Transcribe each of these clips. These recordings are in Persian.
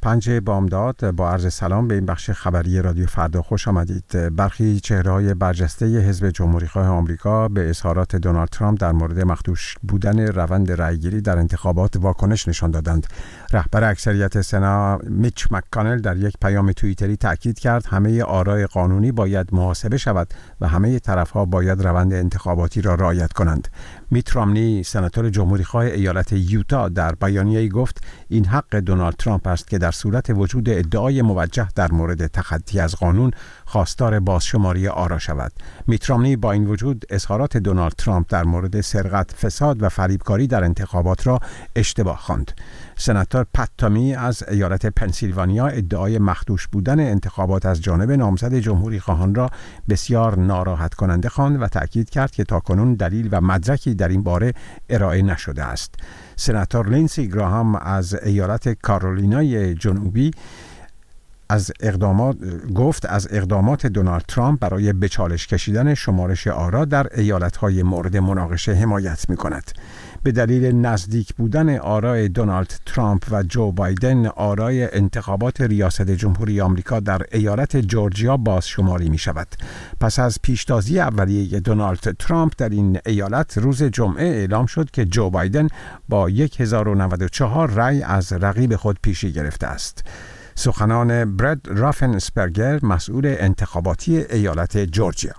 5 بامداد با عرض سلام به این بخش خبری رادیو فردا خوش آمدید. برخی چهره‌های برجسته حزب جمهوری‌خواه آمریکا به اظهارات دونالد ترامپ در مورد مخدوش بودن روند رأیگیری در انتخابات واکنش نشان دادند. رهبر اکثریت سنا میچ مک‌کانل در یک پیام توییتری تاکید کرد همه آراء قانونی باید محاسبه شود و همه طرف‌ها باید روند انتخاباتی را رعایت کنند. میت رامنی سناتور جمهوری‌خواه ایالت یوتا در بیانیه‌ای گفت این حق دونالد ترامپ است که در صورت وجود ادعای موجه در مورد تخطی از قانون خواستار بازشماری آرا شود. میت رامنی با این وجود اظهارات دونالد ترامپ در مورد سرقت، فساد و فریبکاری در انتخابات را اشتباه خواند. سناتور پت تامی از ایالت پنسیلوانیا ادعای مخدوش بودن انتخابات از جانب نامزد جمهوری‌خواهان را بسیار ناراحت کننده خواند و تأکید کرد که تاکنون دلیل و مدرکی در این باره ارائه نشده است. سناتور لینسی گراهام از ایالت کارولینای جنوبی از اقدامات دونالد ترامپ برای به چالش کشیدن شمارش آرا در ایالت‌های مورد مناقشه حمایت می‌کند. به دلیل نزدیک بودن آرای دونالد ترامپ و جو بایدن، آرای انتخابات ریاست جمهوری آمریکا در ایالت جورجیا بازشماری می‌شود. پس از پیشتازی اولیه دونالد ترامپ در این ایالت روز جمعه اعلام شد که جو بایدن با 1094 رأی از رقیب خود پیشی گرفته است. سخنان برد رافنسپرگر، مسئول انتخاباتی ایالت جورجیا.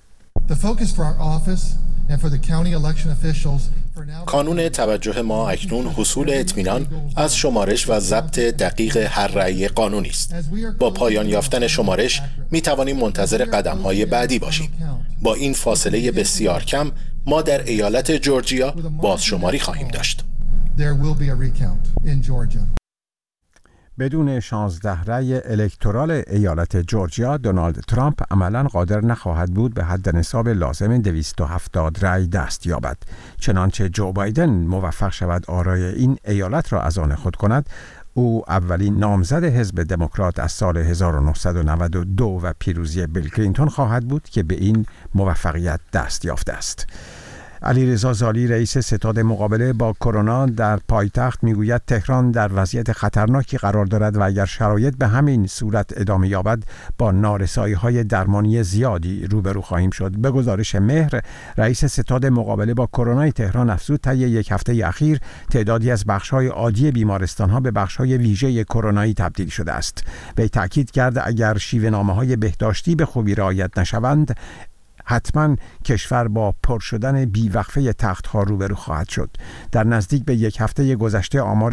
کانون توجه ما اکنون حصول اطمینان از شمارش و ضبط دقیق هر رأی قانونی است. با پایان یافتن شمارش می توانیم منتظر قدم‌های بعدی باشیم. با این فاصله بسیار کم ما در ایالت جورجیا بازشماری خواهیم داشت. بدون 16 رأی الکترال ایالت جورجیا، دونالد ترامپ عملاً قادر نخواهد بود به حد نصاب لازم 270 رأی دست یابد. چنانچه جو بایدن موفق شود آرای این ایالت را از آن خود کند، او اولین نامزد حزب دموکرات از سال 1992 و پیروزی بیل کلینتون خواهد بود که به این موفقیت دست یافته است. علیرضا زالی، رئیس ستاد مقابله با کرونا در پایتخت، میگوید تهران در وضعیت خطرناکی قرار دارد و اگر شرایط به همین صورت ادامه یابد با نارسایی‌های درمانی زیادی روبرو خواهیم شد. به گزارش مهر، رئیس ستاد مقابله با کرونا تهران افزود طی یک هفته اخیر تعدادی از بخش‌های عادی بیمارستان‌ها به بخش‌های ویژه کرونایی تبدیل شده است. وی تاکید کرد اگر شیوه‌نامه‌های بهداشتی به خوبی رعایت نشوند، حتما کشور با پر شدن بیوقفه تخت‌ها روبرو خواهد شد. در نزدیک به یک هفته گذشته آمار